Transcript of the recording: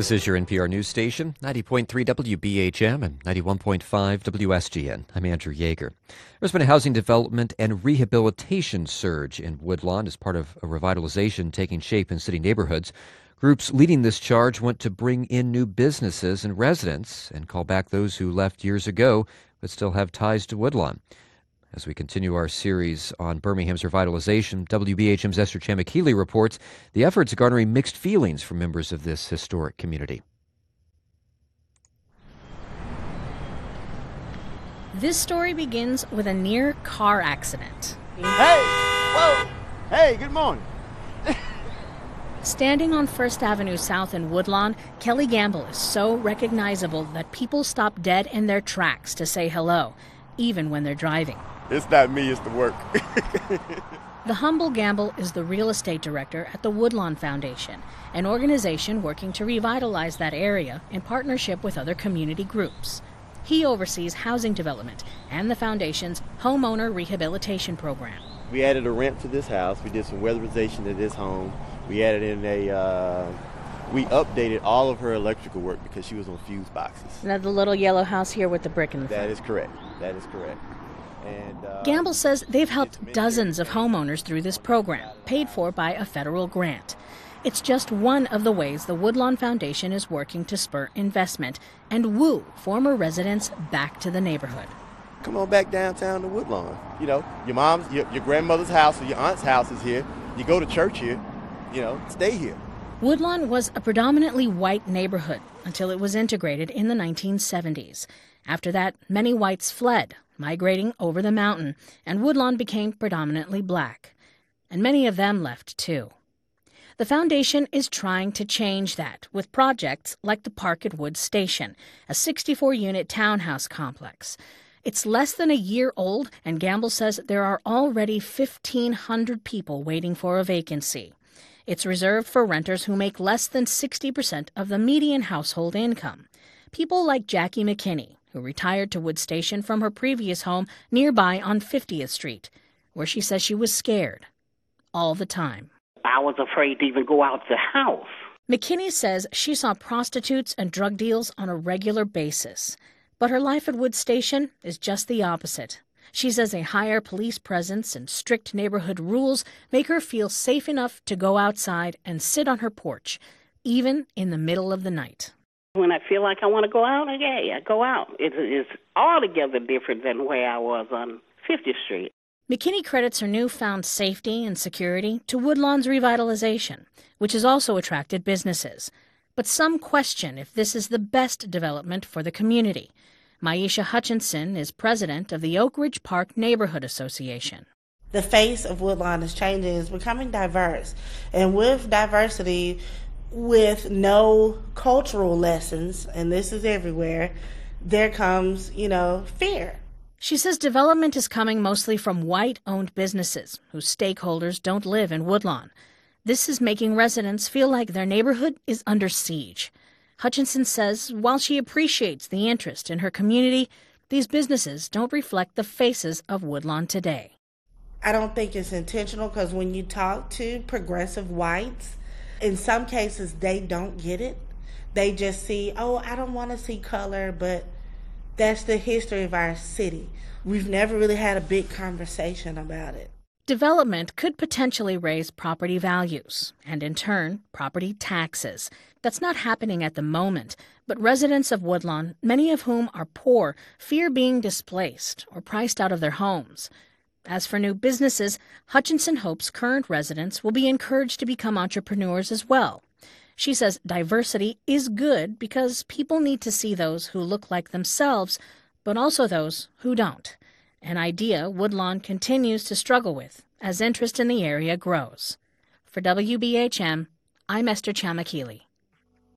This is your NPR news station, 90.3 WBHM and 91.5 WSGN. I'm Andrew Yeager. There's been a housing development and rehabilitation surge in Woodlawn as part of a revitalization taking shape in city neighborhoods. Groups leading this charge want to bring in new businesses and residents and call back those who left years ago but still have ties to Woodlawn. As we continue our series on Birmingham's revitalization, WBHM's Esther Chamakili reports the efforts are garnering mixed feelings from members of this historic community. This story begins with a near car accident. Hey! Whoa! Hey, good morning. Standing on First Avenue South in Woodlawn, Kelly Gamble is so recognizable that people stop dead in their tracks to say hello, even when they're driving. It's not me, it's the work. The humble Gamble is the real estate director at the Woodlawn Foundation, an organization working to revitalize that area in partnership with other community groups. He oversees housing development and the foundation's homeowner rehabilitation program. We added a ramp to this house. We did some weatherization to this home. We added in we updated all of her electrical work because she was on fuse boxes. Now the little yellow house here with the brick in the front. That is correct. That is correct. And Gamble says they've helped dozens of homeowners through this program, paid for by a federal grant. It's just one of the ways the Woodlawn Foundation is working to spur investment and woo former residents back to the neighborhood. Come on back downtown to Woodlawn. You know, your mom's, your grandmother's house or your aunt's house is here. You go to church here. You know, stay here. Woodlawn was a predominantly white neighborhood until it was integrated in the 1970s. After that, many whites fled, migrating over the mountain, and Woodlawn became predominantly black. And many of them left, too. The foundation is trying to change that with projects like the Park at Woods Station, a 64-unit townhouse complex. It's less than a year old, and Gamble says there are already 1,500 people waiting for a vacancy. It's reserved for renters who make less than 60% of the median household income. People like Jackie McKinney, who retired to Wood Station from her previous home nearby on 50th Street, where she says she was scared all the time. I was afraid to even go out the house. McKinney says she saw prostitutes and drug deals on a regular basis. But her life at Wood Station is just the opposite. She says a higher police presence and strict neighborhood rules make her feel safe enough to go outside and sit on her porch, even in the middle of the night. When I feel like I want to go out, I go out. It's altogether different than where I was on 50th Street. McKinney credits her newfound safety and security to Woodlawn's revitalization, which has also attracted businesses. But some question if this is the best development for the community. Maisha Hutchinson is president of the Oak Ridge Park Neighborhood Association. The face of Woodlawn is changing. It's becoming diverse. And with diversity, with no cultural lessons, and this is everywhere, there comes, fear. She says development is coming mostly from white-owned businesses whose stakeholders don't live in Woodlawn. This is making residents feel like their neighborhood is under siege. Hutchinson says while she appreciates the interest in her community, these businesses don't reflect the faces of Woodlawn today. I don't think it's intentional because when you talk to progressive whites, in some cases they don't get it. They just see, I don't want to see color, but that's the history of our city. We've never really had a big conversation about it. Development could potentially raise property values and, in turn, property taxes. That's not happening at the moment, but residents of Woodlawn, many of whom are poor, fear being displaced or priced out of their homes. As for new businesses, Hutchinson hopes current residents will be encouraged to become entrepreneurs as well. She says diversity is good because people need to see those who look like themselves, but also those who don't. An idea Woodlawn continues to struggle with as interest in the area grows. For WBHM, I'm Esther Chamakili.